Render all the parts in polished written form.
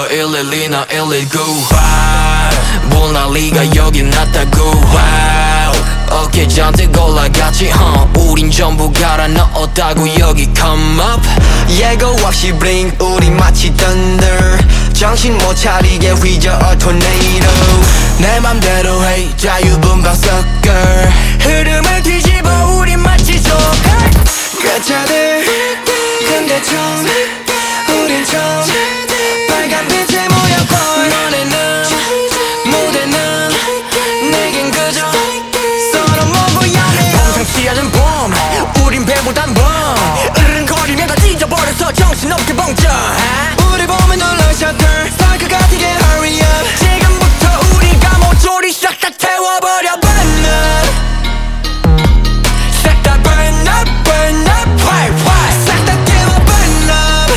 112나 119 몰라 네가 여기 났다고 어깨 잔뜩 올라갔지 우린 전부 갈아 넣었다고 여기 come up 예고 없이 blink 우리 마치 thunder 정신 못 차리게 휘저어 tornado 내 맘대로 해 자유분방 sucker 흐름을 뒤집어 우리 마치 조커 가짜들 근데 좀 우린 좀 빨간 빛에 모여봐 너네는 무대는 내겐 그저 서로 모고야해 범상치 않은 봄 우린 배보단 범 으르렁거리면 다 찢어버려서 정신없게 벙쪄 우리 보면 놀라 셔터 스파크 같게 hurry up 지금부터 우리가 모조리 싹 다 태워버려 burn up 싹 다 burn up burn up why 싹 다 태워 burn up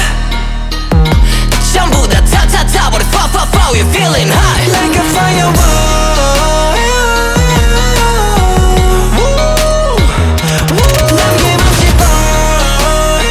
전부 다 타타타버려 fa you're feeling hot like a firework 남김없이 burn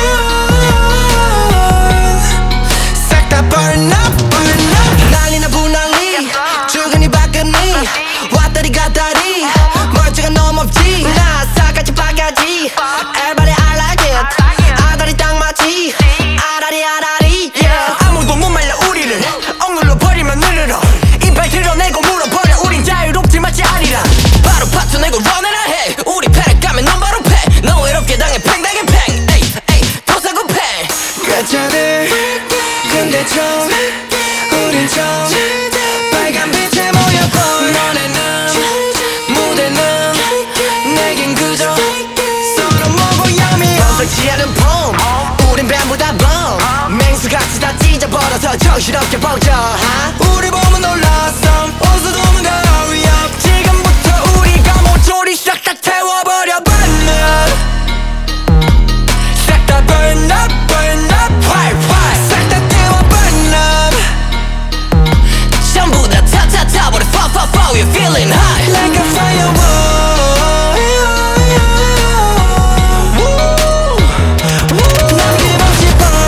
싹 다 burn up burn up 난리나 분난리 주근이 박근이 왔다리 갔다리 멀쩡한 놈 없지 나 싸가지 바가지 Everybody I like it 아다리 딱 맞지 아다리 아다리 yeah. 아무도 못 말려 우리를 억눌러 버리면 늘어 이빨 드러내고 물어버려 우린 자유롭지 마치 아니라 바로 파트 내고 run해라 해 우리 패를 까면 넌 바로 패 너 외롭게 당해 팽당해 팽 에이 에이 도사구팽 가짜들 근데 좀 우린 좀 빨간 빛에 모여봐 너네는 무대는 내겐 그저 서로 모고야미 범상치 않은 봄 우린 뱀보다 범 맹수같이 다 찢어버려서 정신없게 벙쪄 우리 보면 놀랐어 어서 도망가 hurry up 지금부터 우리가 모조리 싹 다 태워버려 burn up 싹 다 burn up burn up why 싹 다 태워 burn up 전부 다 타타타버려 fa you're feeling hot like a firework 남김없이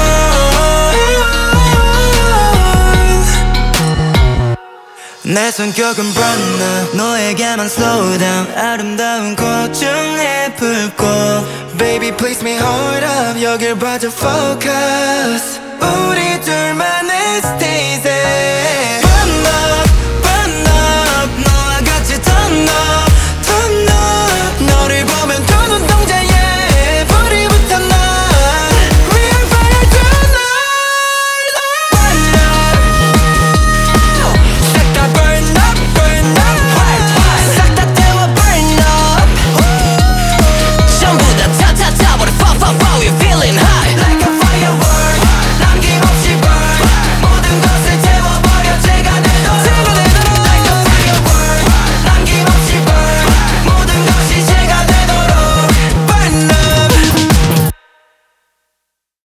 burn 내 성격은 burn up 너에게만 slow down 아름다운 고증의 불꽃 Baby please me hold up 여길 봐줘 focus 우리